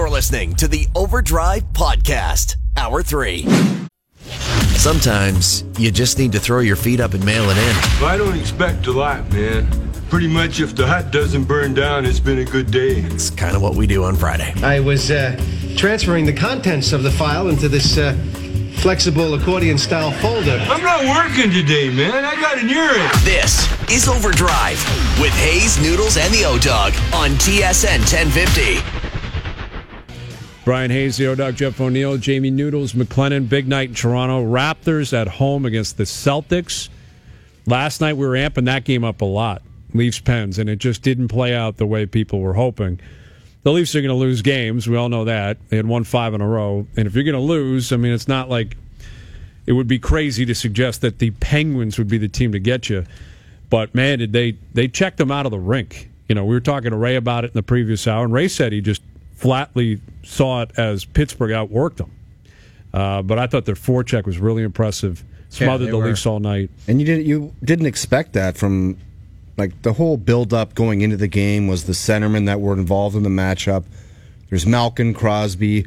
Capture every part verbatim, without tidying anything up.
You're listening to the Overdrive Podcast, Hour three. Sometimes you just need to throw your feet up and mail it in. I don't expect a lot, man. Pretty much if the hut doesn't burn down, it's been a good day. It's kind of what we do on Friday. I was uh, transferring the contents of the file into this uh, flexible accordion-style folder. I'm not working today, man. I got an earache. This is Overdrive with Hayes, Noodles, and the O-Dog on T S N ten fifty. Brian Hayes, the O-Dog, Jeff O'Neill, Jamie Noodles, McLennan, big night in Toronto. Raptors at home against the Celtics. Last night we were amping that game up a lot. Leafs Pens, and it just didn't play out the way people were hoping. The Leafs are going to lose games. We all know that. They had won five in a row. And if you're going to lose, I mean, it's not like it would be crazy to suggest that the Penguins would be the team to get you. But, man, did they, they checked them out of the rink. You know, we were talking to Ray about it in the previous hour, and Ray said he just flatly saw it as Pittsburgh outworked them. Uh, but I thought their forecheck was really impressive. Smothered yeah, the were. Leafs all night. And you didn't you didn't expect that from, like, the whole build-up going into the game was the centermen that were involved in the matchup. There's Malkin, Crosby,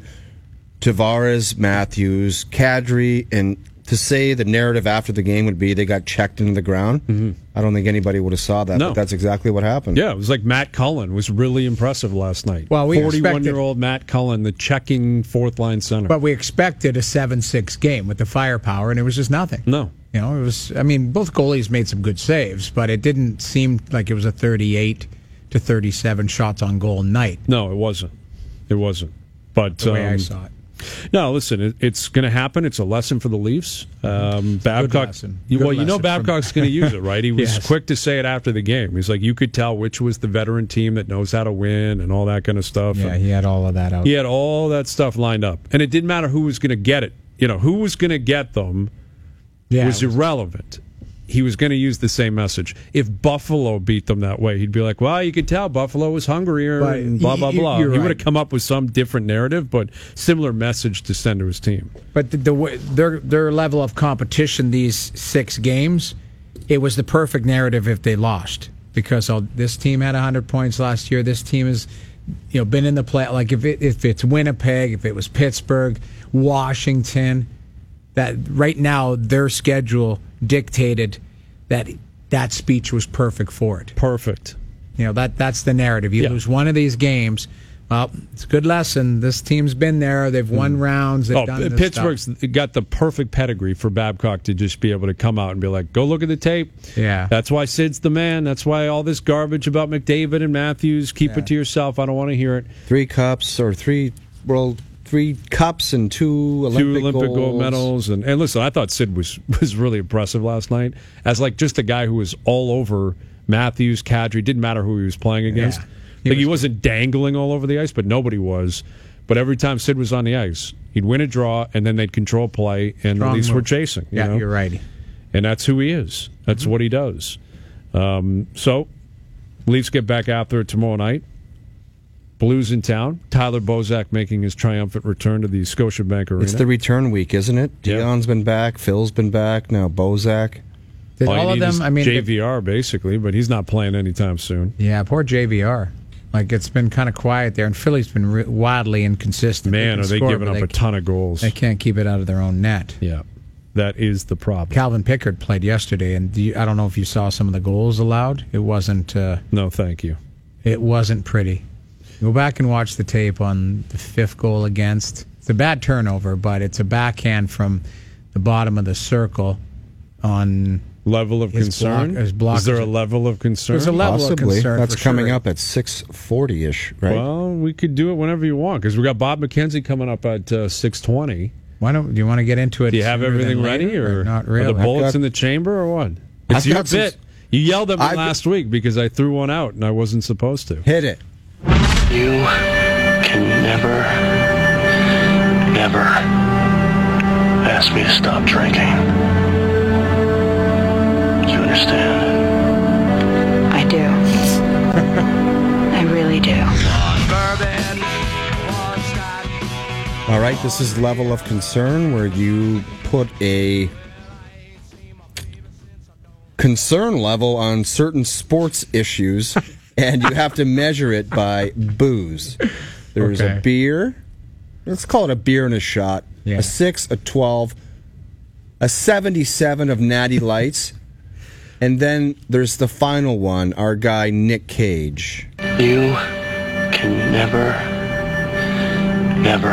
Tavares, Matthews, Kadri, and to say the narrative after the game would be they got checked into the ground, mm-hmm. I don't think anybody would have saw that, no. but that's exactly what happened. Yeah, it was like Matt Cullen was really impressive last night. Well, we forty-one-year-old Matt Cullen, the checking fourth-line center. But we expected a seven six game with the firepower, and it was just nothing. No. You know, it was, I mean, both goalies made some good saves, but it didn't seem like it was a thirty-eight to thirty-seven shots on goal night. No, it wasn't. It wasn't. But the way um, I saw it. No, listen, it, it's going to happen. It's a lesson for the Leafs. Um, Babcock, you, well, you know Babcock's going to use it, right? He was yes. quick to say it after the game. He's like, you could tell which was the veteran team that knows how to win and all that kind of stuff. Yeah, and he had all of that out. He had all that stuff lined up. And it didn't matter who was going to get it. You know, who was going to get them yeah, was, was irrelevant. He was going to use the same message. If Buffalo beat them that way, he'd be like, well, you could tell Buffalo was hungrier but and blah, blah, blah. He right. would have come up with some different narrative, but similar message to send to his team. But the, the their their level of competition these six games, it was the perfect narrative if they lost. Because oh, this team had one hundred points last year. This team has you know, been in the play. Like if, it, if it's Winnipeg, if it was Pittsburgh, Washington, that right now their schedule dictated that that speech was perfect for it. Perfect. You know, that that's the narrative. You yeah. lose one of these games, well, it's a good lesson. This team's been there. They've won mm. rounds. They've oh, done this Pittsburgh's stuff. got the perfect pedigree for Babcock to just be able to come out and be like, go look at the tape. Yeah. That's why Sid's the man. That's why all this garbage about McDavid and Matthews, keep yeah. it to yourself. I don't want to hear it. Three cups or three world Three cups and two Olympic, two Olympic goals. gold medals, and and listen, I thought Sid was was really impressive last night as like just a guy who was all over Matthews, Kadri. Didn't matter who he was playing against. Yeah, he like was he wasn't dangling all over the ice, but nobody was. But every time Sid was on the ice, he'd win a draw, and then they'd control play, and Strong the Leafs move. were chasing. You yeah, know? You're right. And that's who he is. That's mm-hmm. what he does. Um, so, Leafs get back out there tomorrow night. Blues in town. Tyler Bozak making his triumphant return to the Scotiabank Arena. It's the return week, isn't it? Yeah. Dion's been back. Phil's been back. Now Bozak. Did all, all of them? I mean, J V R basically, but he's not playing anytime soon. Yeah, poor J V R. Like it's been kind of quiet there, and Philly's been re- wildly inconsistent. Man, they are they score, giving up they, a ton of goals? They can't keep it out of their own net. Yeah, that is the problem. Calvin Pickard played yesterday, and you, I don't know if you saw some of the goals allowed. It wasn't. Uh, no, thank you. It wasn't pretty. Go back and watch the tape on the fifth goal against. It's a bad turnover, but it's a backhand from the bottom of the circle on level of his concern. Block, his block is there a level of concern? There's a level Possibly. of concern. That's for coming sure. up at six forty ish, right? Well, we could do it whenever you want because we got Bob McKenzie coming up at uh, six twenty. Why don't do you want to get into it? Do you have everything later, ready, or, or not really? are the bullets got, in the chamber, or what? It's I've your bit. Some, you yelled at me I've, last week because I threw one out and I wasn't supposed to. Hit it. You can never, never ask me to stop drinking. Do you understand? I do. I really do. All right, this is level of concern where you put a concern level on certain sports issues and you have to measure it by booze. There's Okay. a beer. Let's call it a beer and a shot. Yeah. A six, a twelve, a seventy-seven of Natty Lights. And then there's the final one, our guy Nick Cage. You can never, never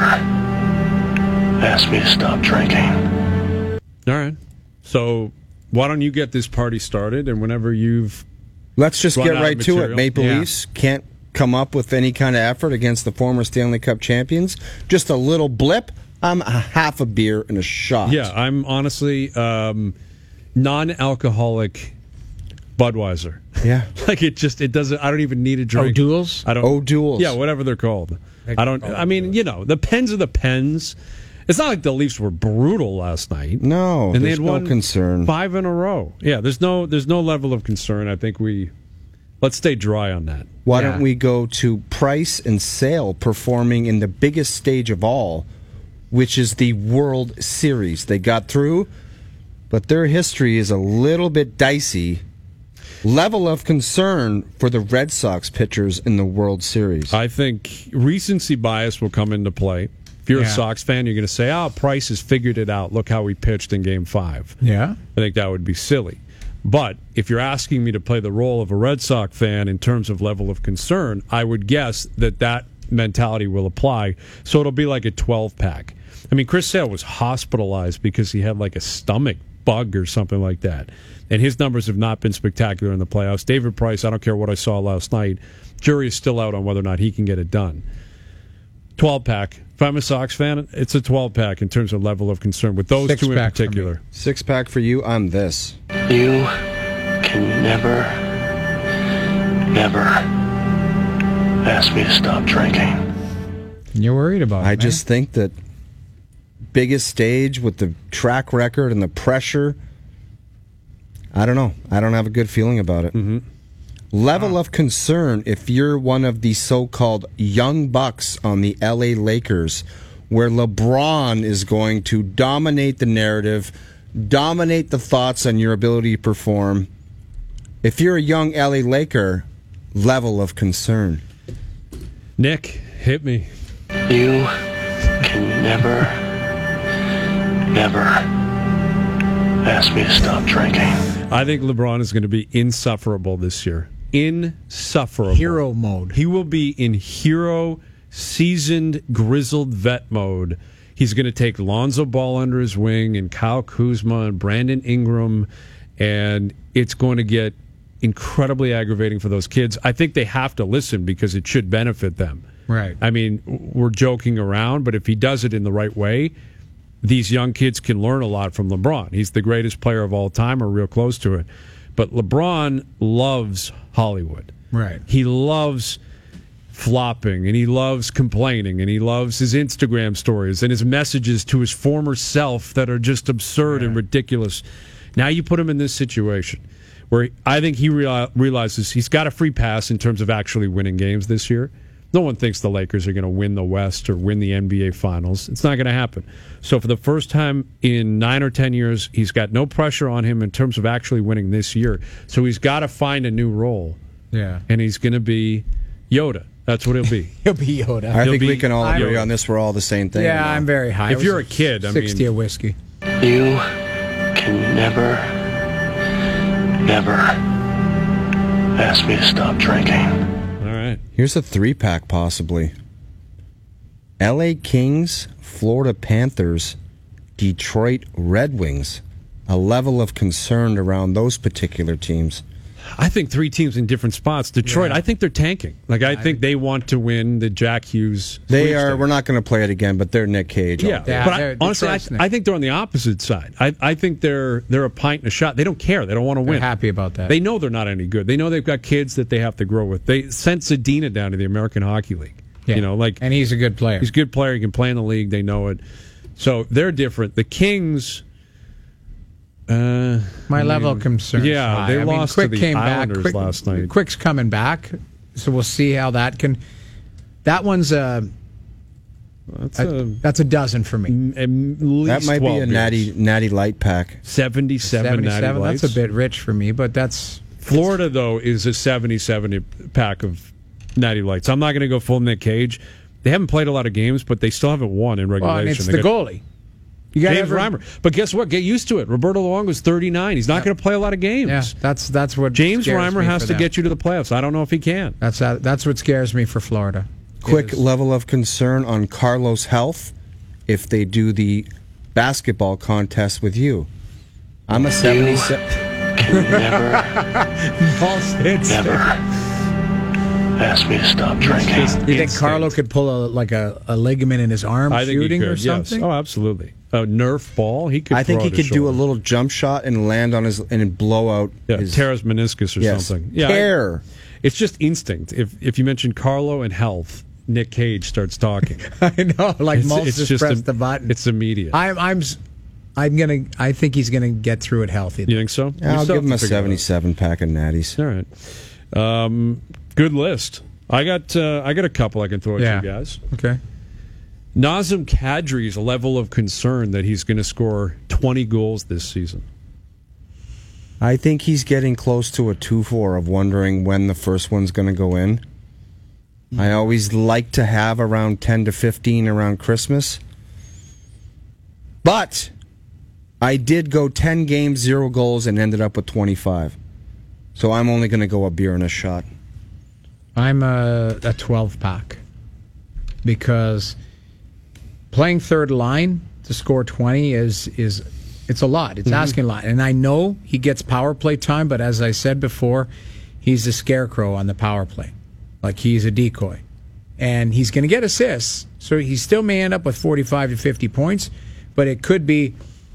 ask me to stop drinking. All right. So why don't you get this party started, and whenever you've Let's just Run get out of right to it. material. Maple Yeah. Leafs can't come up with any kind of effort against the former Stanley Cup champions. Just a little blip. I'm a half a beer and a shot. yeah, I'm honestly um, non-alcoholic Budweiser. Yeah. Like it just it doesn't. I don't even need a drink. O'Doul's? I don't. O'Doul's. Yeah, whatever they're called. I don't. I mean, you know, the Pens are the Pens. It's not like the Leafs were brutal last night. No, and they there's had no won concern. five in a row. Yeah, there's no there's no level of concern. I think we let's stay dry on that. Why Yeah. don't we go to Price and Sale performing in the biggest stage of all, which is the World Series? They got through, but their history is a little bit dicey. Level of concern for the Red Sox pitchers in the World Series. I think recency bias will come into play. If you're Yeah. a Sox fan, you're going to say, "Oh, Price has figured it out. Look how he pitched in Game Five." Yeah. I think that would be silly. But if you're asking me to play the role of a Red Sox fan in terms of level of concern, I would guess that that mentality will apply. So it'll be like a twelve pack. I mean, Chris Sale was hospitalized because he had like a stomach bug or something like that. And his numbers have not been spectacular in the playoffs. David Price, I don't care what I saw last night. Jury is still out on whether or not he can get it done. twelve pack. If I'm a Sox fan, it's a twelve pack in terms of level of concern with those Six two in pack for me. particular. Six pack for you. I'm this. You can never, never ask me to stop drinking. You're worried about it, I man. just think that biggest stage with the track record and the pressure. I don't know. I don't have a good feeling about it. Mm-hmm. Level of concern if you're one of the so-called young bucks on the L A Lakers, where LeBron is going to dominate the narrative, dominate the thoughts on your ability to perform. If you're a young L A Laker, level of concern. Nick, hit me. You can never, never ask me to stop drinking. I think LeBron is going to be insufferable this year. Insufferable. Hero mode. He will be in hero, seasoned, grizzled vet mode. He's going to take Lonzo Ball under his wing and Kyle Kuzma and Brandon Ingram, and it's going to get incredibly aggravating for those kids. I think they have to listen because it should benefit them. Right. I mean, we're joking around, but if he does it in the right way, these young kids can learn a lot from LeBron. He's the greatest player of all time, or real close to it. But LeBron loves Hollywood. Right. He loves flopping, and he loves complaining, and he loves his Instagram stories and his messages to his former self that are just absurd and ridiculous. Now you put him in this situation where I think he real- realizes he's got a free pass in terms of actually winning games this year. No one thinks the Lakers are going to win the West or win the N B A Finals. It's not going to happen. So for the first time in nine or ten years, he's got no pressure on him in terms of actually winning this year. So he's got to find a new role. Yeah. And he's going to be Yoda. That's what he'll be. He'll be Yoda. I He'll think be- we can all I'm- agree on this. We're all the same thing. yeah, I'm very high. If It you're was a kid, I sixty mean- of whiskey. You can never, never ask me to stop drinking. All right. Here's a three-pack, possibly. L A Kings, Florida Panthers, Detroit Red Wings. A level of concern around those particular teams. I think three teams in different spots. Detroit, Yeah. I think they're tanking. Like, I think they want to win the Jack Hughes. They are. sweepstakes. We're not going to play it again, but they're Nick Cage. all Yeah, day. Yeah, but I, they're- honestly, I, Detroit's Nick. I think they're on the opposite side. I, I think they're they're a pint and a shot. They don't care. They don't want to They're win. happy about that. They know they're not any good. They know they've got kids that they have to grow with. They sent Zadina down to the American Hockey League. Yeah. You know, like and he's a good player. he's a good player. He can play in the league. They know it. So they're different. The Kings. Uh, My level of concern. is yeah, high. they I mean, lost Quick to the came Islanders back. Quick, last night. Quick's coming back, so we'll see how that can. That one's a. that's a a, that's a dozen for me. at least That might be twelve a beers. natty natty light pack. seventy-seven, natty Seventy-seven. lights. That's a bit rich for me, but that's Florida, though, is a seventy-seven pack of natty lights. I'm not going to go full Nick Cage, they haven't played a lot of games, but they still haven't won in regulation. Well, and it's They the got goalie. You got James Reimer. But guess what? Get used to it. Roberto Luongo's thirty-nine. He's not Yeah. going to play a lot of games. Yeah, that's that's what James scares Reimer me has for to them. get you to the playoffs. I don't know if he can. That's uh, that's what scares me for Florida. Quick Is- level of concern on Carlos' health if they do the basketball contest with you. I'm a seventy-seven. Can never, never ask me to stop drinking. You think Carlo could pull a like a, a ligament in his arm I think he shooting could, or yes. something? Oh, absolutely. A Nerf ball. He could. I think throw he it to could do a shoulder. little jump shot and land on his and blow out Yeah, his tear his meniscus or yes. something. Yeah, Tear. I- it's just instinct. If if you mention Carlo and health, Nick Cage starts talking. I know, like It's- Maltz it's just, just pressed a- the button. It's immediate. I'm I'm s- I'm gonna. I think he's gonna get through it healthy. You think so? Yeah, We I'll still give him a have to figure it out. seventy-seven pack of natties. All right. Um, good list. I got uh, I got a couple I can throw at Yeah. you guys. Okay. Nazem Kadri's level of concern that he's going to score twenty goals this season. I think he's getting close to a two four of wondering when the first one's going to go in. I always like to have around ten to fifteen around Christmas. But I did go ten games, zero goals, and ended up with twenty-five. So I'm only going to go a beer and a shot. I'm a, a twelve pack because playing third line to score twenty is is it's a lot. It's asking a lot, and I know he gets power play time, but as I said before, he's a scarecrow on the power play, like he's a decoy, and he's going to get assists, so he still may end up with forty-five to fifty points, but it could be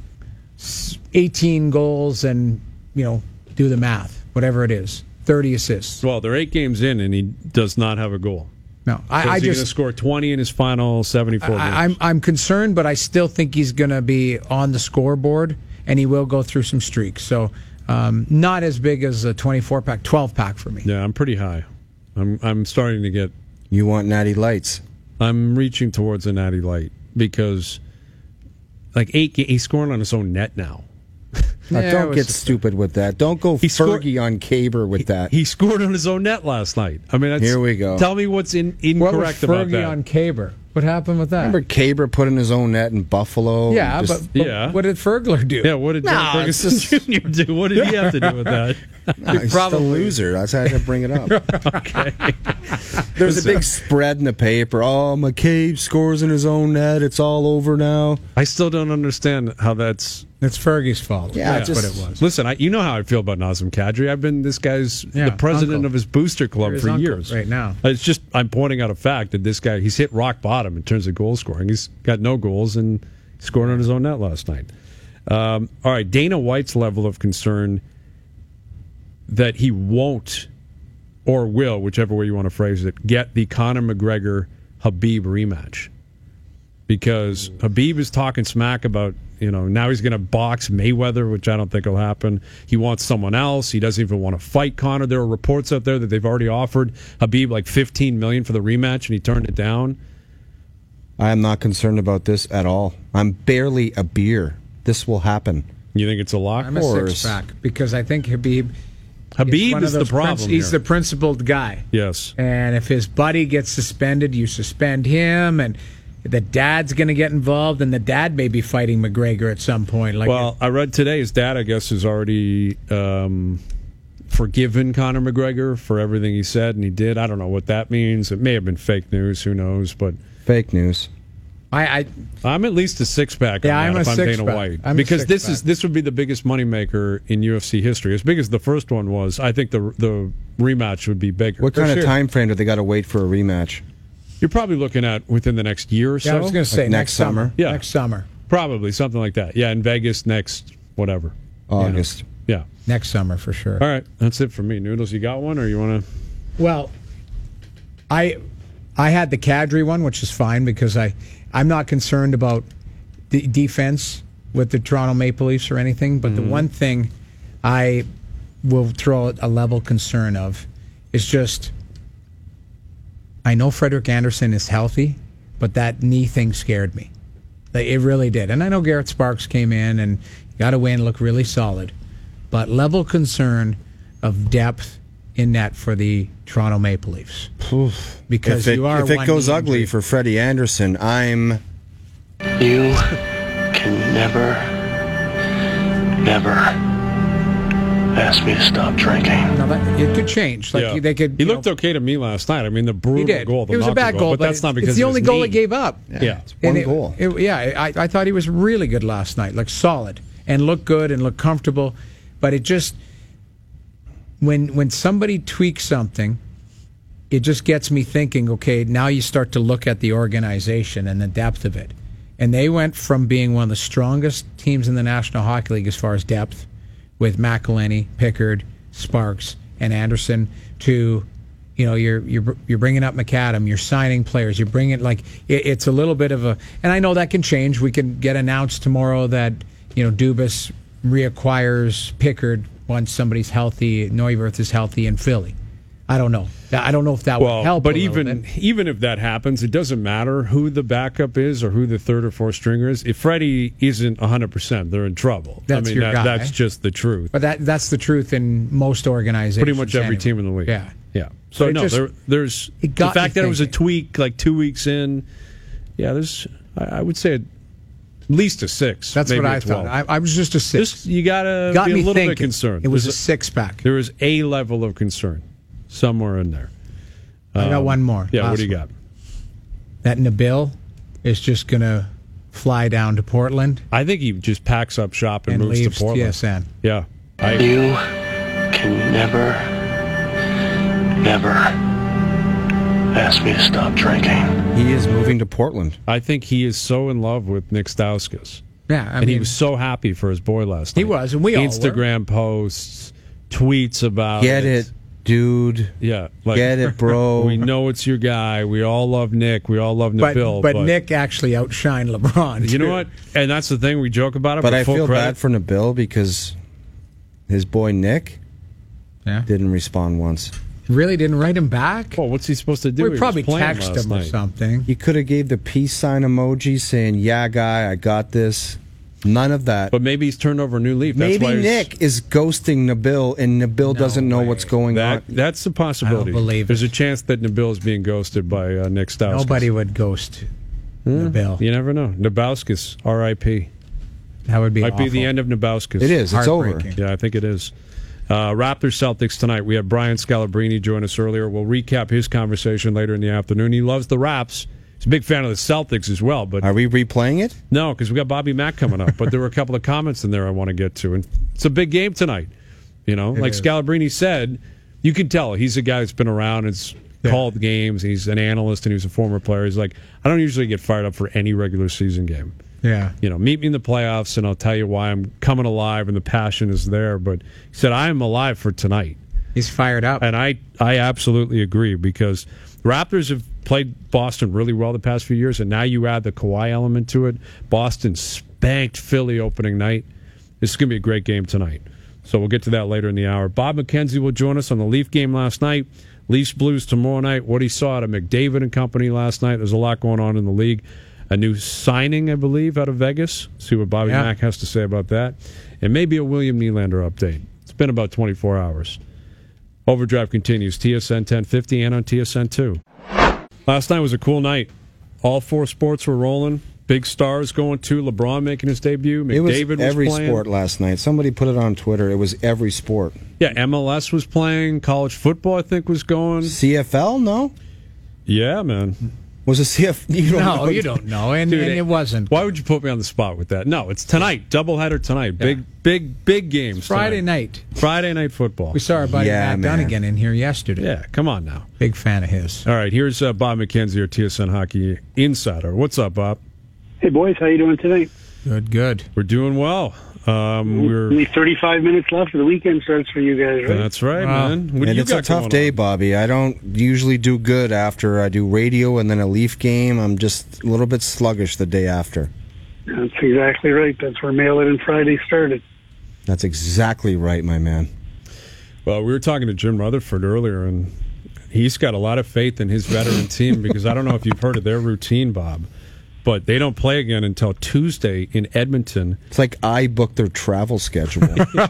eighteen goals and you know do the math, whatever it is. thirty assists. Well, they're eight games in, and he does not have a goal. No, I, So I is he going just to score twenty in his final seventy-four games? I, I'm I'm concerned, but I still think he's going to be on the scoreboard, and he will go through some streaks. So um, not as big as a twenty-four pack, twelve pack for me. Yeah, I'm pretty high. I'm I'm starting to get. You want natty lights? I'm reaching towards a natty light because, like eight, ga- he's scoring on his own net now. Now, Yeah, it don't was get just- stupid with that. Don't go He scored- Fergie on Caber with that. He scored on his own net last night. I mean, that's, Here we go. Tell me what's in, What was incorrect about Fergie that. on Caber? What happened with that? Remember Caber put in his own net in Buffalo? yeah, and just- but, but Yeah. what did Fergler do? Yeah, what did John No, it's Ferguson just- Junior do? What did he have to do with that? No, he's just a loser. That's how I had to bring it up. Okay. There's a big spread in the paper. Oh, McCabe scores in his own net. It's all over now. I still don't understand how that's. It's Fergie's fault. Yeah, That's just- what it was. Listen, I, you know how I feel about Nazem Kadri. I've been this guy's Yeah, the president uncle. of his booster club You're his for uncle years. right now. It's just I'm pointing out a fact that this guy he's hit rock bottom in terms of goal scoring. He's got no goals and scored on his own net last night. Um, all right, Dana White's level of concern that he won't or will, whichever way you want to phrase it, get the Conor McGregor Habib rematch. Because Habib is talking smack about, you know, now he's going to box Mayweather, which I don't think will happen. He wants someone else. He doesn't even want to fight Conor. There are reports out there that they've already offered Habib like fifteen million dollars for the rematch, and he turned it down. I am not concerned about this at all. I'm barely a beer. This will happen. You think it's a lock? I'm a course. six pack because I think Habib. Habib one is of the those problem. princ- he's here. the principled guy. Yes. And if his buddy gets suspended, you suspend him, and the dad's going to get involved, and the dad may be fighting McGregor at some point. Like, Well, I read today his dad, I guess, has already um, forgiven Conor McGregor for everything he said and he did. I don't know what that means. It may have been fake news. Who knows? But Fake news. I, I I'm at least a six pack. Yeah, on I'm that a if I'm Dana six-pack. White I'm a because this six-pack. is this would be the biggest moneymaker in U F C history. As big as the first one was, I think the the rematch would be bigger. What For kind sure. of time frame do they got to wait for a rematch? You're probably looking at within the next year or yeah, so. I was going to say Like next next summer. summer? Yeah. Next summer. Probably something like that. Yeah, in Vegas next whatever. August. Yeah. Next summer for sure. All right, that's it for me. Noodles, you got one, or you want to? Well, I I had the Kadri one, which is fine because I I'm not concerned about the defense with the Toronto Maple Leafs or anything. But the one thing I will throw a level concern of is just I know Frederick Anderson is healthy, but that knee thing scared me. Like, it really did. And I know Garrett Sparks came in and got a win, looked really solid. But level concern of depth in net for the Toronto Maple Leafs. Because if it, you are if it one goes knee ugly injury. for Freddie Anderson, I'm You can never, never ask me to stop drinking. Now that, it could change. Like Yeah. they could. He you looked know, okay to me last night. I mean, the brutal He did. goal, the it was a knocker bad goal, but, that's not because it's the of only his goal knee. he gave up. Yeah. it's one And it- goal. it- yeah, I, I thought he was really good last night, like solid and looked good and looked comfortable. But it just when when somebody tweaks something, it just gets me thinking. Okay, now you start to look at the organization and the depth of it. And they went from being one of the strongest teams in the National Hockey League as far as depth, with McElhinney, Pickard, Sparks, and Anderson, to, you know, you're you're you're bringing up McAdam, you're signing players, you're bringing like it, it's a little bit of a, and I know that can change. We can get announced tomorrow that, you know, Dubas reacquires Pickard once somebody's healthy, Neuwirth is healthy in Philly. I don't know. I don't know if that Well, would help. but a little even bit. even if that happens, it doesn't matter who the backup is or who the third or fourth stringer is. If Freddie isn't one hundred percent, they're in trouble. That's I mean, your that, guy. that's just the truth. But that that's the truth in most organizations. Pretty much every anyway. team in the league. Yeah. Yeah. So, But it no, just- there, there's the it got fact me that it was a thinking. tweak like two weeks in. Yeah, there's, I, I would say at least a six. That's maybe what I a twelve. thought. I, I was just a six. Just, you got to Got be a me little thinking. bit concerned. It was There's a six pack. There is a level of concern somewhere in there. I got one more. Yeah, what Last do you one. got? That Nabil is just going to fly down to Portland I think he just packs up shop and, and moves leaves to Portland. T S N. Yeah. I, You can never, never ask me to stop drinking. he is moving to Portland. I think he is so in love with Nick Stauskas. Yeah, I and mean, he was so happy for his boy last night. He was, and we all were. Instagram posts, tweets about Get it, dude. Yeah. Like, Get it, bro. we know it's your guy. We all love Nick. We all love but, Nabil. but Nick actually outshined LeBron. You know too. what? And that's the thing. We joke about it. But I full feel credit, bad for Nabil because his boy Nick Yeah. didn't respond once. Really didn't write him back? Well, what's he supposed to do? we He was probably playing texted last him or night. something. He could have gave the peace sign emoji saying, "Yeah, guy, I got this." None of that. But maybe he's turned over a new leaf. That's Maybe why he's- Nick is ghosting Nabil, and Nabil doesn't know way. what's going That, on. that's a possibility. I don't believe There's it. a chance that Nabil is being ghosted by uh, Nick Stauskas. Nobody would ghost Nabil. You never know. Nabowskis, R I P That would be Might be awful. the end of Nabowskis. It is. It's over. Heartbreaking. Yeah, I think it is. Uh, Raptors Celtics tonight. We had Brian Scalabrine join us earlier. We'll recap his conversation later in the afternoon. He loves the Raps. He's a big fan of the Celtics as well. But Are we replaying it? no, because we got Bobby Mack coming up. But there were a couple of comments in there I want to get to, and it's a big game tonight. You know, like is. Scalabrine said, you can tell he's a guy that's been around. It's Yeah. called games. He's an analyst and he's a former player. He's like, I don't usually get fired up for any regular season game. Yeah. You know, meet me in the playoffs and I'll tell you why I'm coming alive and the passion is there. But he said, I am alive for tonight. He's fired up. And I, I absolutely agree because the Raptors have played Boston really well the past few years, and now you add the Kawhi element to it. Boston spanked Philly opening night. This is going to be a great game tonight. So we'll get to that later in the hour. Bob McKenzie will join us on the Leaf game last night. Leafs Blues tomorrow night. What he saw out of McDavid and company last night. There's a lot going on in the league. A new signing, I believe, out of Vegas. See what Bobby Yeah. Mack has to say about that. And maybe a William Nylander update. It's been about twenty-four hours. Overdrive continues. T S N ten fifty and on T S N two. Last night was a cool night. All four sports were rolling. Big stars going too. LeBron making his debut. It was McDavid was, every playing. sport last night. Somebody put it on Twitter. It was every sport. Yeah, M L S was playing. College football, I think, was going. C F L? No. Yeah, man. Was it C F L? You don't no, know. you don't know, and, Dude, and it wasn't. Why would you put me on the spot with that? No, it's tonight. Doubleheader tonight. Big, big, big games. Friday tonight. night. Friday night football. We saw our buddy Yeah, Matt man. Dunnigan in here yesterday. Yeah, come on now. Big fan of his. All right, here's uh, Bob McKenzie, our T S N Hockey Insider. What's up, Bob? Hey, boys, how you doing tonight? Good, good. We're doing well. Um, we're Only thirty-five minutes left for the weekend starts for you guys, right? That's right, Wow. man. What do And you it's got a tough going day, on? Bobby. I don't usually do good after I do radio and then a Leaf game. I'm just a little bit sluggish the day after. That's exactly right. That's where Mail It In Friday started. That's exactly right, my man. Well, we were talking to Jim Rutherford earlier, and he's got a lot of faith in his veteran team because I don't know if you've heard of their routine, Bob. but they don't play again until Tuesday in Edmonton. It's like I booked their travel schedule.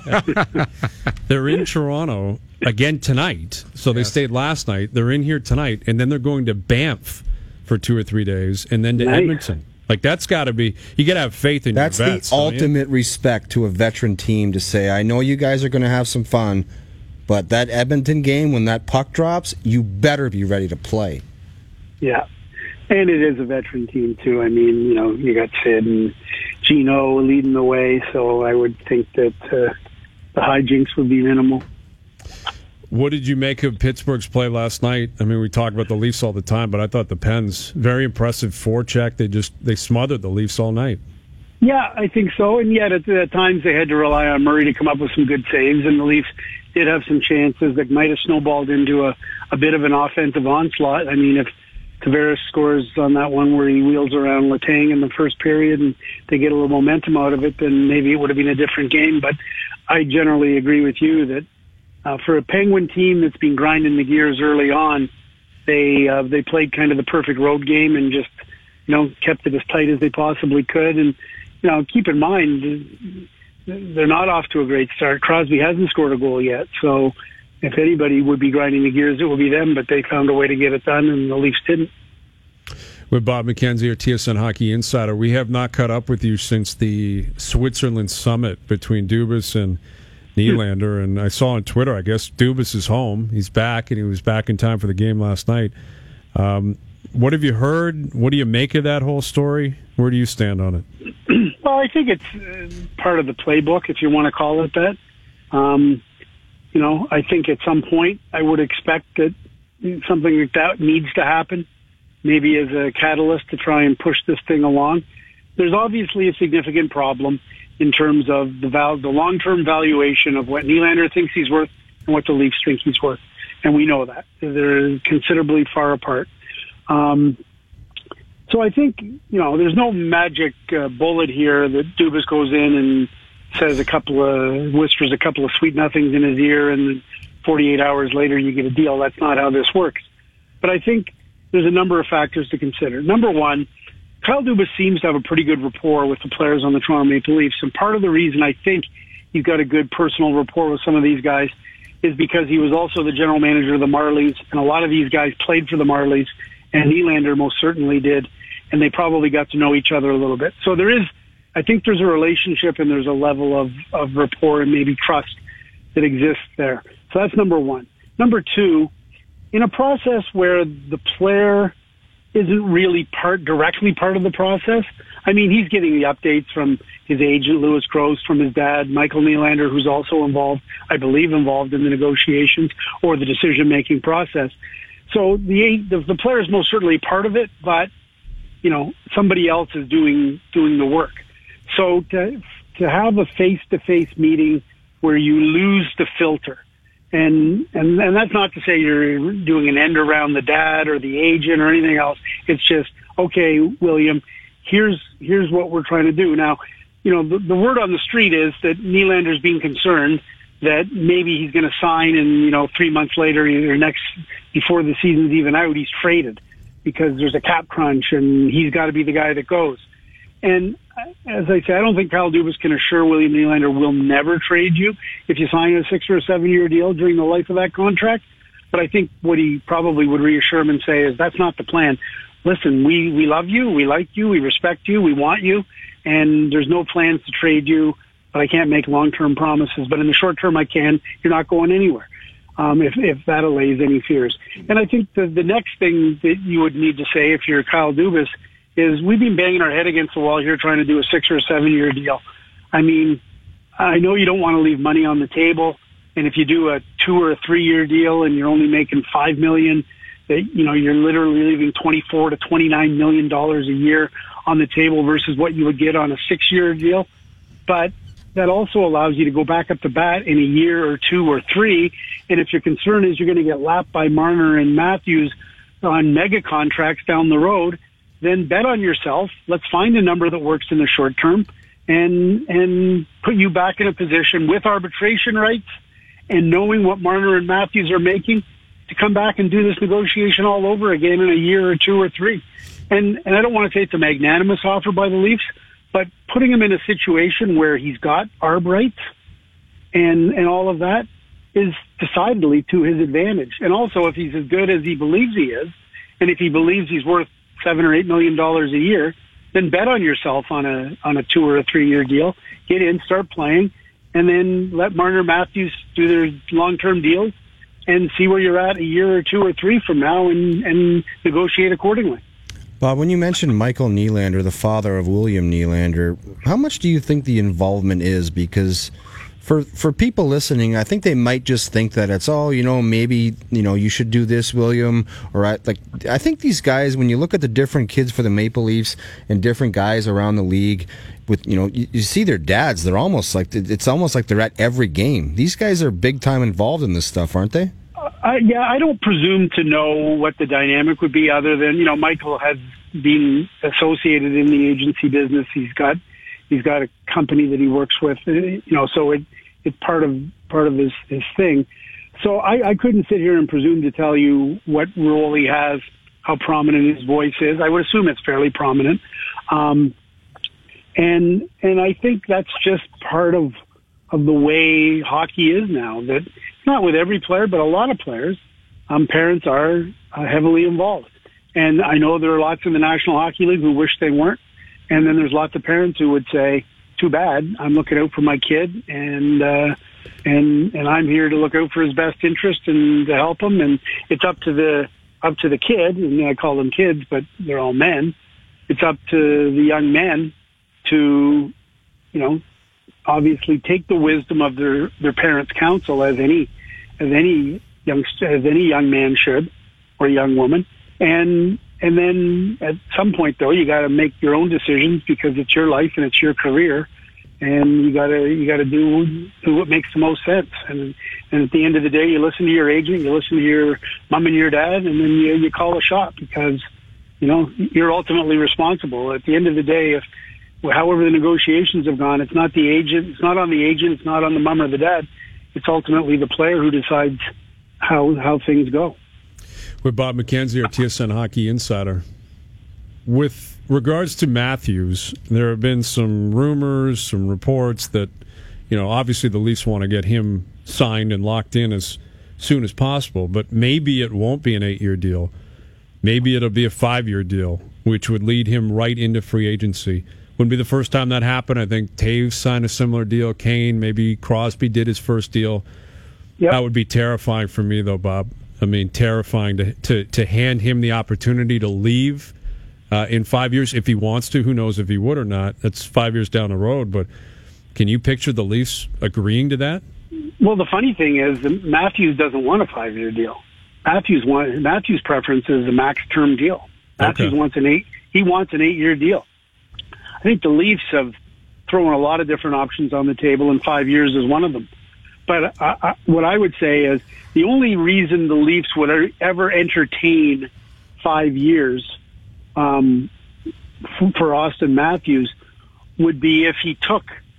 They're in Toronto again tonight. So yes. They stayed last night. They're in here tonight, and then they're going to Banff for two or three days, and then to nice. Edmonton. Like, that's got to be, you got to have faith in that's your vets. That's the ultimate respect to a veteran team to say, I know you guys are going to have some fun, but that Edmonton game, when that puck drops, you better be ready to play. Yeah. And it is a veteran team, too. I mean, you know, you got Sid and Gino leading the way, so I would think that uh, the hijinks would be minimal. What did you make of Pittsburgh's play last night? I mean, we talk about the Leafs all the time, but I thought the Pens, very impressive forecheck. They just they smothered the Leafs all night. Yeah, I think so. And yet at, at times they had to rely on Murray to come up with some good saves, and the Leafs did have some chances that might have snowballed into a, a bit of an offensive onslaught. I mean, if Tavares scores on that one where he wheels around Letang in the first period and they get a little momentum out of it, then maybe it would have been a different game. But I generally agree with you that Uh, for a Penguin team that's been grinding the gears early on, they uh, they played kind of the perfect road game and just, you know, kept it as tight as they possibly could. And, you know, keep in mind, they're not off to a great start. Crosby hasn't scored a goal yet. So if anybody would be grinding the gears, it would be them. But they found a way to get it done, and the Leafs didn't. With Bob McKenzie, our T S N Hockey Insider, we have not caught up with you since the Switzerland summit between Dubas and Nylander, and I saw on Twitter, I guess Dubas is home. He's back, and he was back in time for the game last night. Um, what have you heard? What do you make of that whole story? Where do you stand on it? Well, I think it's uh, part of the playbook, if you want to call it that. Um, you know, I think at some point I would expect that something like that needs to happen, maybe as a catalyst to try and push this thing along. There's obviously a significant problem in terms of the val- the long-term valuation of what Nylander thinks he's worth and what the Leafs think he's worth. And we know that. They're considerably far apart. Um, so I think, you know, there's no magic uh, bullet here that Dubas goes in and says a couple of, whispers a couple of sweet nothings in his ear, and forty-eight hours later you get a deal. That's not how this works. But I think there's a number of factors to consider. Number one, Kyle Dubas seems to have a pretty good rapport with the players on the Toronto Maple Leafs, and part of the reason I think he's got a good personal rapport with some of these guys is because he was also the general manager of the Marlies, and a lot of these guys played for the Marlies, and Nylander most certainly did, and they probably got to know each other a little bit. So there is, I think there's a relationship and there's a level of, of rapport and maybe trust that exists there. So that's number one. Number two, in a process where the player isn't really part directly part of the process. I mean, he's getting the updates from his agent, Louis Gross, from his dad, Michael Nylander, who's also involved, I believe, involved in the negotiations or the decision-making process. So the, the the player is most certainly part of it, but, you know, somebody else is doing doing the work. So to to have a face-to-face meeting where you lose the filter, And, and and that's not to say you're doing an end around the dad or the agent or anything else. It's just, okay, William, here's here's what we're trying to do. Now, you know, the, the word on the street is that Nylander's being concerned that maybe he's going to sign and, you know, three months later or next, before the season's even out, he's traded because there's a cap crunch and he's got to be the guy that goes. And as I say, I don't think Kyle Dubas can assure William Nylander will never trade you if you sign a six or a seven year deal during the life of that contract. But I think what he probably would reassure him and say is that's not the plan. Listen, we, we love you, we like you, we respect you, we want you, and there's no plans to trade you, but I can't make long-term promises. But in the short term, I can. You're not going anywhere, um, if, if that allays any fears. And I think the, the next thing that you would need to say if you're Kyle Dubas is we've been banging our head against the wall here trying to do a six or a seven year deal. I mean, I know you don't want to leave money on the table, and if you do a two or a three year deal and you're only making five million, that, you know, you're literally leaving twenty-four to twenty-nine million dollars a year on the table versus what you would get on a six year deal. But that also allows you to go back up to bat in a year or two or three. And if your concern is you're going to get lapped by Marner and Matthews on mega contracts down the road, then bet on yourself. Let's find a number that works in the short term and and put you back in a position with arbitration rights and knowing what Marner and Matthews are making to come back and do this negotiation all over again in a year or two or three. and and I don't want to say it's a magnanimous offer by the Leafs, but putting him in a situation where he's got arb rights and and all of that is decidedly to his advantage. And also, if he's as good as he believes he is, and if he believes he's worth seven or eight million dollars a year, then bet on yourself on a on a two or a three year deal. Get in, start playing, and then let Marner Matthews do their long term deals and see where you're at a year or two or three from now, and, and negotiate accordingly. Bob, when you mentioned Michael Nylander, the father of William Nylander, how much do you think the involvement is? Because for for people listening, I think they might just think that it's, oh, you know, maybe, you know, you should do this, William. Or I, like, I think these guys, when you look at the different kids for the Maple Leafs and different guys around the league, with, you know, you, you see their dads, they're almost like, it's almost like they're at every game. These guys are big time involved in this stuff, aren't they? Uh, yeah, I don't presume to know what the dynamic would be, other than, you know, Michael has been associated in the agency business. He's got he's got a company that he works with, you know, so it it's part of part of his his thing. So I, I couldn't sit here and presume to tell you what role he has, how prominent his voice is. I would assume it's fairly prominent, um, and and I think that's just part of of the way hockey is now. That not with every player, but a lot of players, um, parents are uh, heavily involved. And I know there are lots in the National Hockey League who wish they weren't. And then there's lots of parents who would say, too bad, I'm looking out for my kid, and uh, and and I'm here to look out for his best interest and to help him. And it's up to the up to the kid, and I call them kids, but they're all men. It's up to the young men to, you know, obviously take the wisdom of their, their parents' counsel, as any as any young as any young man should, or young woman, and and then at some point though you got to make your own decisions, because it's your life and it's your career, and you got to you got to do do what makes the most sense. And and at the end of the day, you listen to your agent, you listen to your mom and your dad, and then you you call a shot, because you know you're ultimately responsible. At the end of the day, if however the negotiations have gone, it's not the agent, it's not on the agent, it's not on the mom or the dad. It's ultimately the player who decides how how things go. With Bob McKenzie, our T S N Hockey Insider. With regards to Matthews, there have been some rumors, some reports that, you know, obviously the Leafs want to get him signed and locked in as soon as possible, but maybe it won't be an eight-year deal. Maybe it'll be a five-year deal, which would lead him right into free agency. Wouldn't be the first time that happened. I think Taves signed a similar deal. Kane, maybe Crosby did his first deal. Yep. That would be terrifying for me, though, Bob. I mean, terrifying to, to, to hand him the opportunity to leave uh, in five years if he wants to. Who knows if he would or not? That's five years down the road. But can you picture the Leafs agreeing to that? Well, the funny thing is that Matthews doesn't want a five-year deal. Matthews want, Matthews' preference is a max-term deal. Matthews okay. wants an eight. He wants an eight-year deal. I think the Leafs have thrown a lot of different options on the table, and five years is one of them. But I, I, what I would say is the only reason the Leafs would ever entertain five years um, f- for Austin Matthews would be if he took,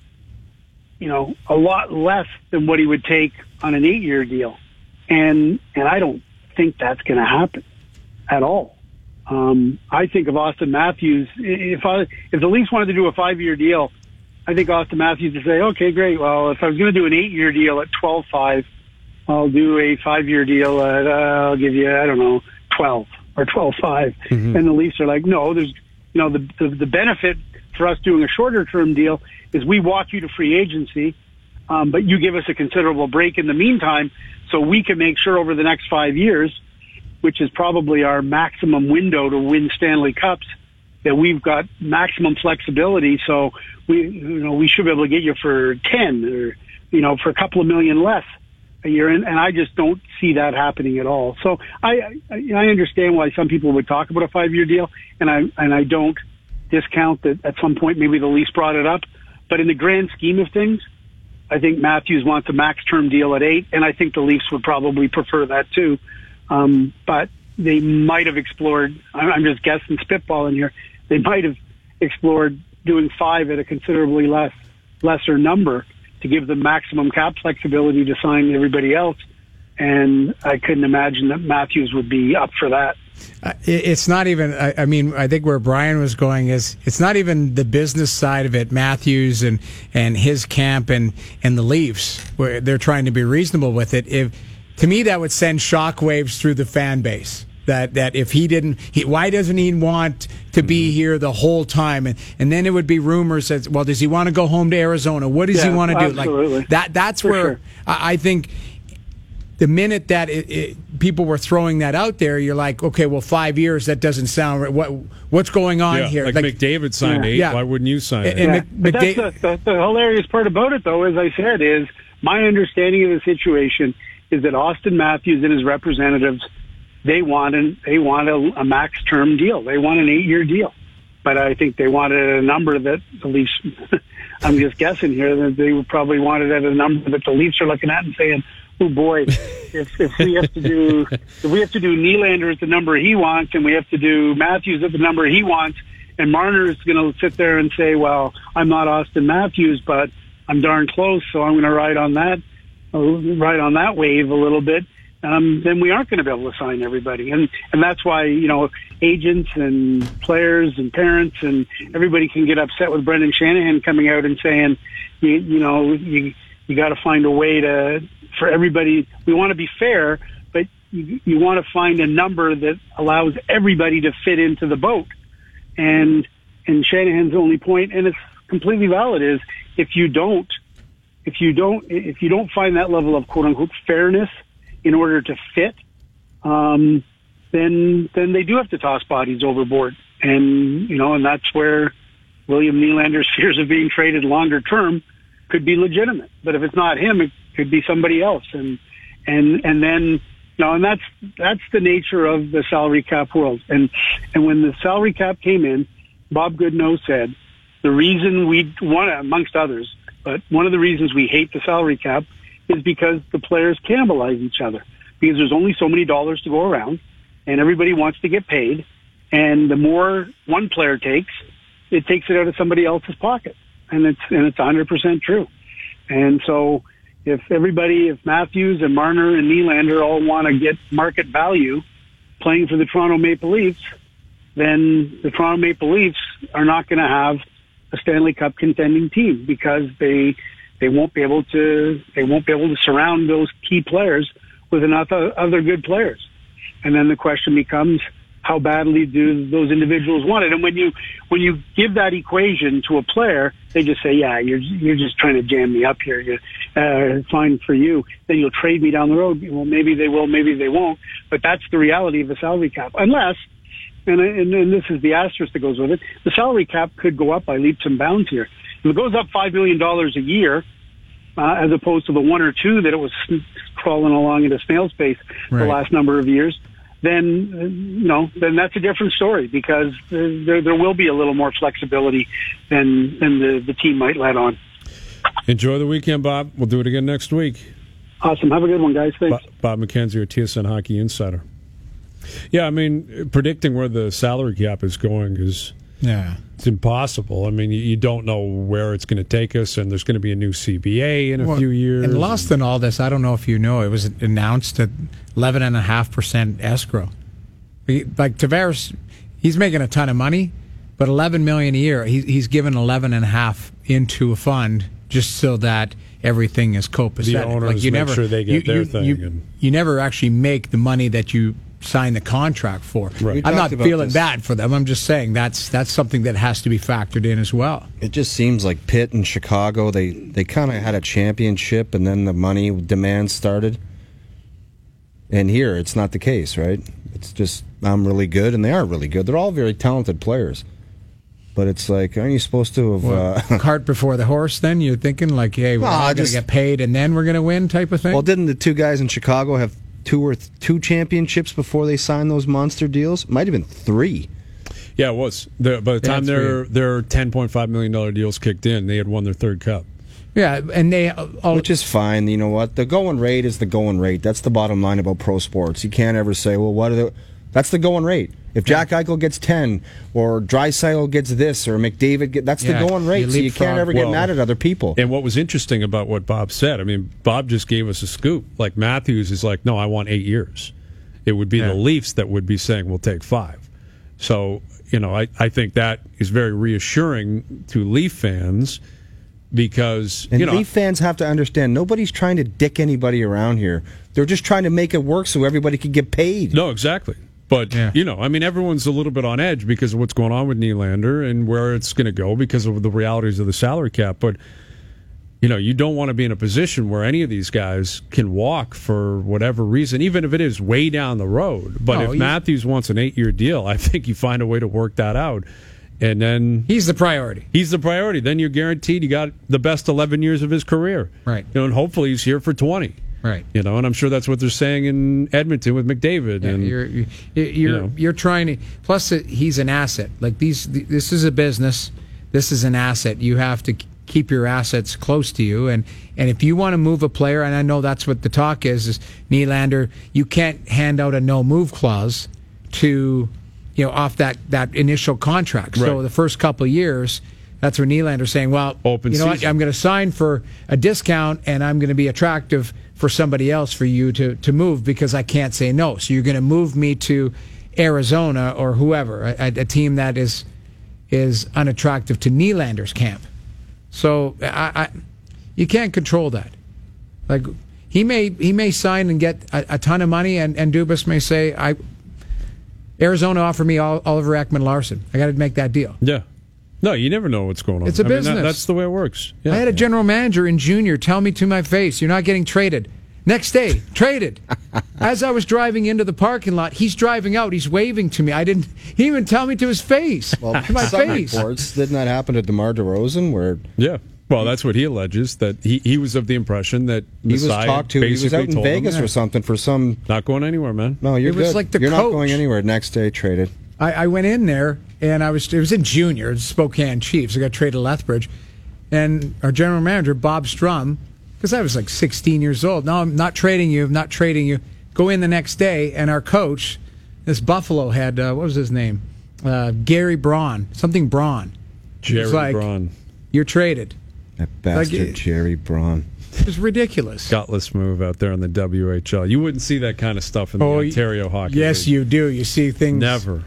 you know, a lot less than what he would take on an eight-year deal. And and I don't think that's going to happen at all. Um, I think of Austin Matthews, if I, if the Leafs wanted to do a five-year deal, I think Austin Matthews would say, okay, great. Well, if I was going to do an eight-year deal at twelve five, I'll do a five-year deal at, uh, I'll give you, I don't know, twelve or twelve five. Mm-hmm. And the Leafs are like, no, there's, you know, the, the, the benefit for us doing a shorter-term deal is we walk you to free agency, um, but you give us a considerable break in the meantime, so we can make sure over the next five years, which is probably our maximum window to win Stanley Cups, that we've got maximum flexibility. So we, you know, we should be able to get you for ten or, you know, for a couple of million less a year. And, and I just don't see that happening at all. So I, I, I understand why some people would talk about a five-year deal, and I, and I don't discount that at some point maybe the Leafs brought it up. But in the grand scheme of things, I think Matthews wants a max-term deal at eight, and I think the Leafs would probably prefer that too. Um, but they might have explored, I'm just guessing, spitballing here, they might have explored doing five at a considerably less lesser number to give them maximum cap flexibility to sign everybody else. And I couldn't imagine that Matthews would be up for that. Uh, it, it's not even. I, I mean, I think where Brian was going is it's not even the business side of it. Matthews and and his camp and and the Leafs, where they're trying to be reasonable with it. If to me, that would send shockwaves through the fan base. That that if he didn't, he, why doesn't he want to be here the whole time? And and then it would be rumors that, well, does he want to go home to Arizona? What does yeah, he want to do? absolutely. Like that. That's For where sure. I, I think. The minute that it, it, people were throwing that out there, you're like, okay, well, five years, that doesn't sound right. What, what's going on Yeah, here? like, Like, McDavid signed Yeah. eight. Yeah. Why wouldn't you sign And- it? and Yeah. Mc- But that's McDa- the, the, the hilarious part about it, though, as I said, is my understanding of the situation is that Austin Matthews and his representatives, they want an, they want a, a max term deal. They want an eight year deal. But I think they wanted a number that the Leafs, I'm just guessing here, that they would probably wanted at a number that the Leafs are looking at and saying, oh boy, if, if we have to do, if we have to do Nylander at the number he wants and we have to do Matthews at the number he wants, and Marner is going to sit there and say, well, I'm not Austin Matthews, but I'm darn close, so I'm going to ride on that, uh, ride on that wave a little bit. Um, then we aren't going to be able to sign everybody. And, and that's why, you know, agents and players and parents and everybody can get upset with Brendan Shanahan coming out and saying, you, you know, you, you got to find a way to, for everybody, we want to be fair, but you, you want to find a number that allows everybody to fit into the boat. And, and Shanahan's only point, and it's completely valid, is if you don't, if you don't, if you don't find that level of quote unquote fairness in order to fit, um, then then they do have to toss bodies overboard, and you know, and that's where William Nylander's fears of being traded longer term could be legitimate. But if it's not him, it could be somebody else, and and and then you know, and that's that's the nature of the salary cap world. And and when the salary cap came in, Bob Goodnow said the reason we one amongst others, but one of the reasons we hate the salary cap is because the players cannibalize each other, because there's only so many dollars to go around and everybody wants to get paid. And the more one player takes, it takes it out of somebody else's pocket. And it's, and it's one hundred percent true. And so if everybody, if Matthews and Marner and Nylander all want to get market value playing for the Toronto Maple Leafs, then the Toronto Maple Leafs are not going to have a Stanley Cup contending team, because they, They won't be able to. They won't be able to surround those key players with enough other good players. And then the question becomes, how badly do those individuals want it? And when you when you give that equation to a player, they just say, "Yeah, you're you're just trying to jam me up here. You, uh, fine for you. Then you'll trade me down the road." Well, maybe they will, maybe they won't. But that's the reality of the salary cap. Unless, and and, and this is the asterisk that goes with it, the salary cap could go up by leaps and bounds here. If it goes up five million dollars a year, uh, as opposed to the one or two that it was crawling along into snail's pace right. the last number of years, then you know, then that's a different story, because there there will be a little more flexibility than than the, the team might let on. Enjoy the weekend, Bob. We'll do it again next week. Awesome. Have a good one, guys. Thanks. Bob, Bob McKenzie, our T S N Hockey Insider. Yeah, I mean, predicting where the salary cap is going is yeah, it's impossible. I mean, you, you don't know where it's going to take us, and there's going to be a new C B A in a well, few years. And lost in all this, I don't know if you know, it was announced at eleven and a half percent escrow. Like Tavares, he's making a ton of money, but eleven million a year. He, he's given eleven and a half into a fund just so that everything is copacetic. The owners like you make never, sure they get you, their you, thing. You, and... you never actually make the money that you sign the contract for. Right. I'm not about feeling this. bad for them. I'm just saying that's that's something that has to be factored in as well. It just seems like Pitt and Chicago, they, they kind of had a championship, and then the money demands started. And here, it's not the case, right? It's just, I'm really good, and they are really good. They're all very talented players. But it's like, aren't you supposed to have... Well, uh, cart before the horse, then? You're thinking like, hey, we're No, all going to just- get paid and then we're going to win type of thing? well, didn't the two guys in Chicago have two or th- two championships before they signed those monster deals? Might have been three. Yeah, it was. The, by the time That's their weird. their ten point five million dollars deals kicked in, they had won their third cup. yeah, and they... All, Which is fine. You know what? The going rate is the going rate. That's the bottom line about pro sports. You can't ever say, well, what are the... That's the going rate. If Jack Eichel gets ten, or Draisaitl gets this, or McDavid get, that's Yeah, the going rate. you So you can't leapfrog. ever get Well, mad at other people. And what was interesting about what Bob said, I mean, Bob just gave us a scoop. Like Matthews is like, no, I want eight years. It would be Yeah. the Leafs that would be saying, we'll take five. So, you know, I, I think that is very reassuring to Leaf fans because, And you know, Leaf fans have to understand, nobody's trying to dick anybody around here. They're just trying to make it work so everybody can get paid. no, exactly. But, Yeah. you know, I mean, everyone's a little bit on edge because of what's going on with Nylander and where it's going to go because of the realities of the salary cap. But, you know, you don't want to be in a position where any of these guys can walk for whatever reason, even if it is way down the road. But No, if you- Matthews wants an eight-year deal, I think you find a way to work that out. And then He's the priority. he's the priority. Then you're guaranteed you got the best eleven years of his career. Right. You know, and hopefully he's here for twenty. Right. You know, and I'm sure that's what they're saying in Edmonton with McDavid. Yeah, and you're you're you're, know. you're trying to. Plus, uh, he's an asset. Like these, th- this is a business. This is an asset. You have to k- keep your assets close to you. And and if you want to move a player, and I know that's what the talk is, is Nylander. You can't hand out a no move clause to, you know, off that that initial contract. So Right. the first couple of years. That's where Nylander's saying, well, Open you know what, season. I'm going to sign for a discount and I'm going to be attractive for somebody else for you to, to move because I can't say no. So you're going to move me to Arizona or whoever, a, a team that is is unattractive to Nylander's camp. So I, I, you can't control that. Like he may he may sign and get a, a ton of money, and, and Dubas may say, I Arizona offered me Ol- Oliver Ekman-Larsson. I got to make that deal. yeah. No, you never know what's going on. It's a I mean, that- business. that's the way it works. Yeah. I had a general manager in junior tell me to my face, "You're not getting traded." Next day, traded. As I was driving into the parking lot, he's driving out. He's waving to me. I didn't. He didn't even tell me to his face. Well, to my some face. reports, didn't that happen to DeMar DeRozan where Yeah. Well, that's what he alleges, that he, he was of the impression that he was Messiah talked to, he was basically out in told him, Vegas or something for some... not going anywhere, man. No, you're It was good. like the you're coach. not going anywhere. Next day, traded. I, I went in there and I was. It was in junior, it's Spokane Chiefs. I got traded to Lethbridge, and our general manager Bob Strum, because I was like sixteen years old. No, I'm not trading you. I'm not trading you. Go in the next day, and our coach, this Buffalo head, uh, what was his name? Uh, Gary Braun, something Braun. Jerry It's like, Braun. You're traded. That bastard Like, Jerry Braun. It was ridiculous. Gutless move out there in the W H L. You wouldn't see that kind of stuff in the Oh, y- Ontario Hockey Yes, League. you do. You see things. Never.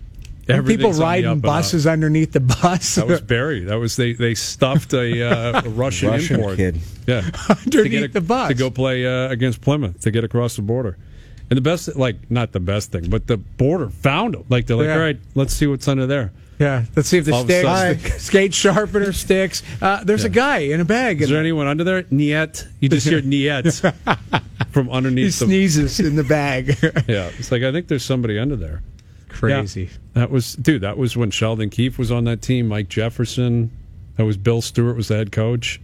And people Everything's on the up riding and buses up. underneath the bus. That was Barry. That was they. They stuffed a, uh, a Russian, Russian import. kid. Yeah, Underneath to get a- the bus. to go play uh, against Plymouth to get across the border. And the best, like not the best thing, but the border found him. Like they're like, Yeah. all right, let's see what's under there. Yeah, let's see if the All of a sticks, sudden- the skate sharpener sticks. Uh, there's a guy in a bag. Is in there anyone under there? Niet. You just hear Niet from underneath. He the, sneezes in the bag. Yeah, it's like I think there's somebody under there. Crazy. Yeah. That was dude. That was when Sheldon Keefe was on that team. Mike Jefferson. That was Bill Stewart was the head coach.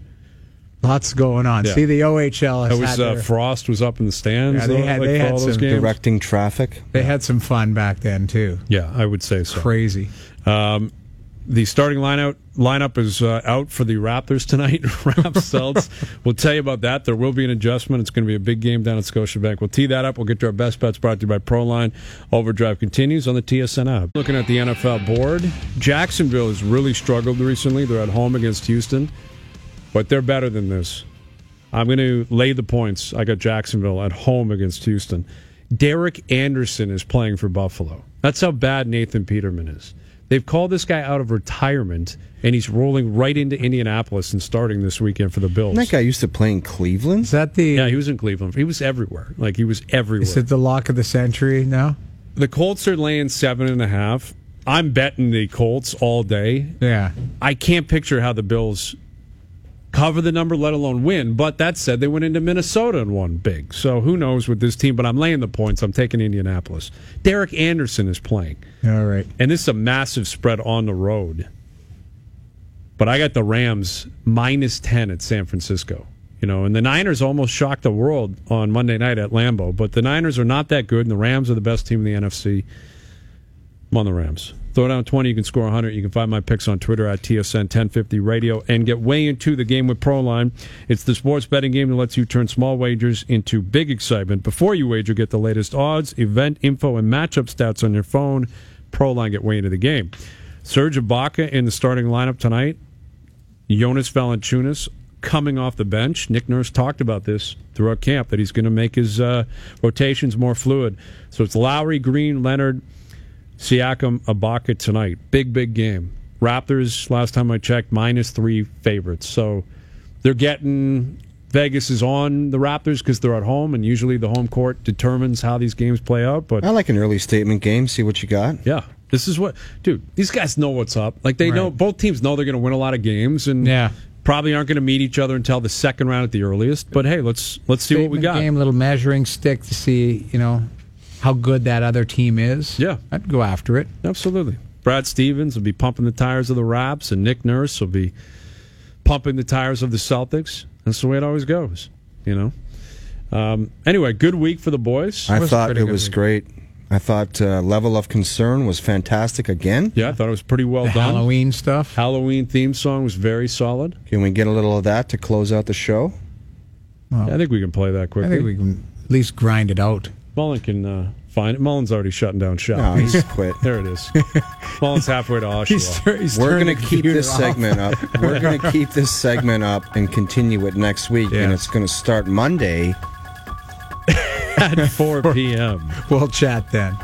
Lots going on. Yeah. See, the O H L has That was had uh, their- Frost was up in the stands. Yeah, they uh, had- like, they for had all those some games. Directing traffic. they had some fun back then too. Yeah, I would say so. Crazy. Um, the starting lineup lineup is uh, out for the Raptors tonight. Raps Celts. We'll tell you about that. There will be an adjustment. It's going to be a big game down at Scotiabank. We'll tee that up. We'll get to our best bets brought to you by Proline. Overdrive continues on the T S N app. Looking at the N F L board, Jacksonville has really struggled recently. They're at home against Houston, but they're better than this. I'm going to lay the points. I got Jacksonville at home against Houston. Derek Anderson is playing for Buffalo. That's how bad Nathan Peterman is. They've called this guy out of retirement, and he's rolling right into Indianapolis and starting this weekend for the Bills. That guy used to play in Cleveland. Is that the? Yeah, he was in Cleveland. He was everywhere. Like, he was everywhere. Is it the lock of the century now? The Colts are laying seven and a half. I'm betting the Colts all day. Yeah. I can't picture how the Bills cover the number, let alone win. But that said, they went into Minnesota and won big. So who knows with this team? But I'm laying the points. I'm taking Indianapolis. Derek Anderson is playing. All right. And this is a massive spread on the road. But I got the Rams minus ten at San Francisco. You know, and the Niners almost shocked the world on Monday night at Lambeau. But the Niners are not that good, and the Rams are the best team in the N F C. I'm on the Rams. Throw down twenty, you can score one hundred. You can find my picks on Twitter at T S N ten fifty Radio and get way into the game with Proline. It's the sports betting game that lets you turn small wagers into big excitement. Before you wager, get the latest odds, event info, and matchup stats on your phone. Proline, get way into the game. Serge Ibaka in the starting lineup tonight. Jonas Valanciunas coming off the bench. Nick Nurse talked about this throughout camp, that he's going to make his uh, rotations more fluid. So it's Lowry, Green, Leonard, Siakam, Ibaka tonight. Big, big game. Raptors, last time I checked, minus three favorites. So they're getting... Vegas is on the Raptors because they're at home, and usually the home court determines how these games play out. But I like an early statement game. See what you got. Yeah, this is what, dude. These guys know what's up. Like they Right. know, both teams know they're going to win a lot of games, and Yeah. probably aren't going to meet each other until the second round at the earliest. But hey, let's let's see what we Statement got. Game, little measuring stick to see, you know, how good that other team is. Yeah. I'd go after it. Absolutely. Brad Stevens will be pumping the tires of the Raps, and Nick Nurse will be pumping the tires of the Celtics. That's the way it always goes. You know. Um, anyway, good week for the boys. I was a thought pretty it good was week. great. I thought uh, level of concern was fantastic again. Yeah, I thought it was pretty well The done. Halloween stuff. Halloween theme song was very solid. Can we get a little of that to close out the show? Well, I think we can play that I quickly. think we can at least grind it out. Mullen can uh, find it. Mullen's already shutting down shop. No, he's quit. There it is. Mullen's halfway to Oshawa. he's We're turned going the to keep computer this off. segment up. We're going to keep this segment up and continue it next week. Yeah. And it's going to start Monday. At four p.m. We'll chat then.